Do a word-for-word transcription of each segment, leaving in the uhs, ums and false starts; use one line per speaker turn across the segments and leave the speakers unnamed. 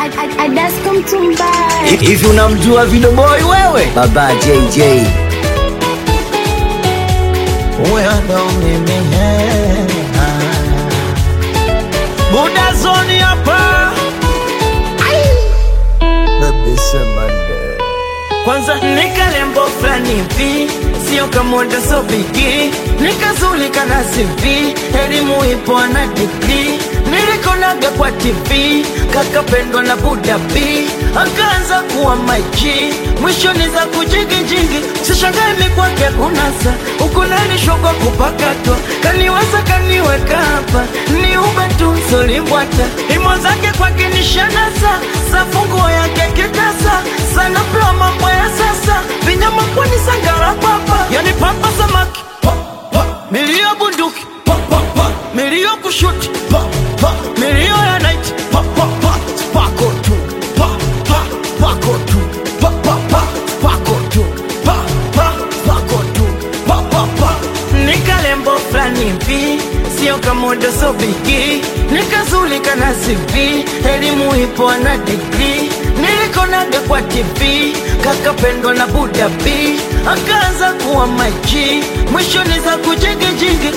Adasko Mtumbai.
Hivi unamjua Video Boy wewe? Baba J J.
Uya ndo mimi Buda zoni hapa Baby semande kwanza nikalembo flani hivi, sio kamoda so bigi, nikazulika na C V, elimu ipo na degree, nilikonaga kwa T V, kakapendwa na Buda B, akaanza kuwa maji, mwisho niza kujigijigi, sishangae mikwake kunasa, ukunani shokwa kupakatwa, kaniweza kaniweka hapa, ni ube tu solimbwata, imo zake kwa kinishanasa, safungo yake kitasa, sana pla mambo ya sasa, vinyama kwani sangara papa, yani papa samaki, pa, pa, milio bunduki, pa, pa, pa, milio kushuti, pa, pa, milio ya night, pa, pa, pa, spako tu, pa, pa, spako tu, pa, pa, pa, spako tu, pa, pa, spako tu, pa, pa, pa. Nikalembo flani hivi, sio kamoda so bigi, nikazulika na C V, elimu ipo na degree, nilikonaga kwa T V, kakapendwa na Buda B, akaanza kuwa maji, mwisho niza kujigijigi.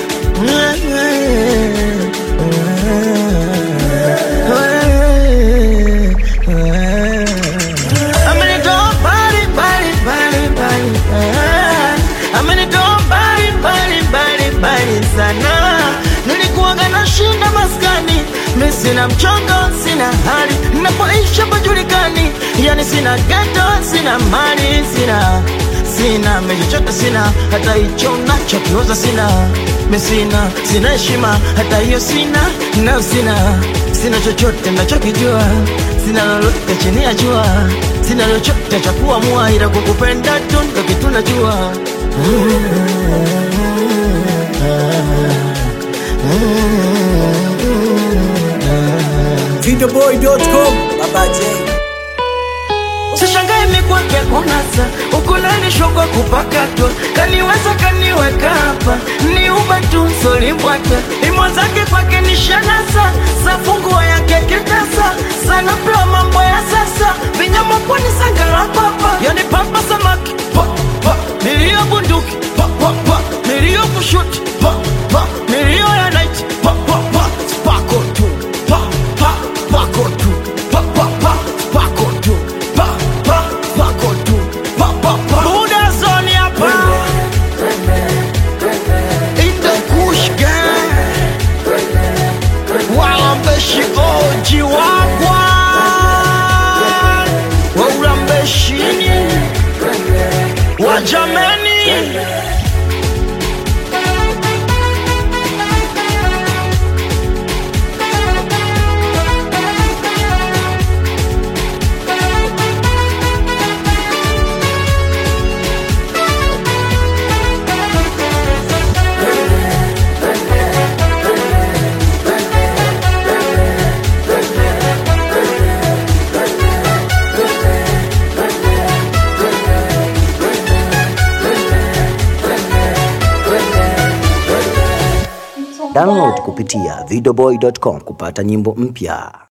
Amenitoa bali bali bali bali, amenitoa bali bali bali bali sana. Nilikuwaga na shinda maskani, mimi sina mchongo, sina hali, napoisha pajulikani, yani sina ghetto, sina mali, sina sina mechochote, sina hata hicho nachokioza, sina mimi sina sina heshima, hata hiyo sina, na sina sina chochote nachokijua, sina lolote chini ya jua, sina chochote cha kuamua, ila kukupenda tu ndo kitu najua.
Videoboy dot com Baba J.
Sishangae mikwake kunasa, ukunani shokwa kupakatwa, kaniweza kaniweka hapa, ni uba tu solimbwata, imo zake kwake nishanasa, safunguo yake kitasa, sana pla mambo ya sasa, vinyama kwani sangara papa, yani papa samaki, pa, pa, milio bunduki, pa, pa, pa, milio kushuti, pa, pa, milio ya night, pa, pa, pa, spako tu, pa, pa, spako tu, pa, pa, pa, spako tu, pa, pa, spako tu, pa, pa, pa. Buda zoni hapa in the kush gang, walambeshi oji wakwa, waulambeshini wajameni.
Download kupitia videoboy dot com kupata nyimbo mpya.